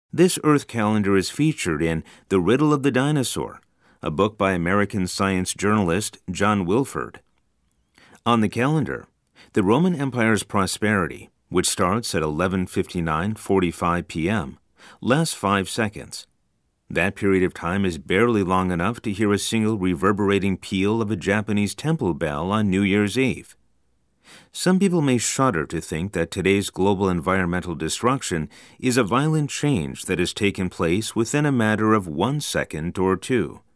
This Earth calendar is featured in The Riddle of the Dinosaur, a book by American science journalist John Wilford. On the calendar, the Roman Empire's prosperity, which starts at 11:59:45 p.m., lasts 5 seconds. That period of time is barely long enough to hear a single reverberating peal of a Japanese temple bell on New Year's Eve. Some people may shudder to think that today's global environmental destruction is a violent change that has taken place within a matter of 1 second or 2.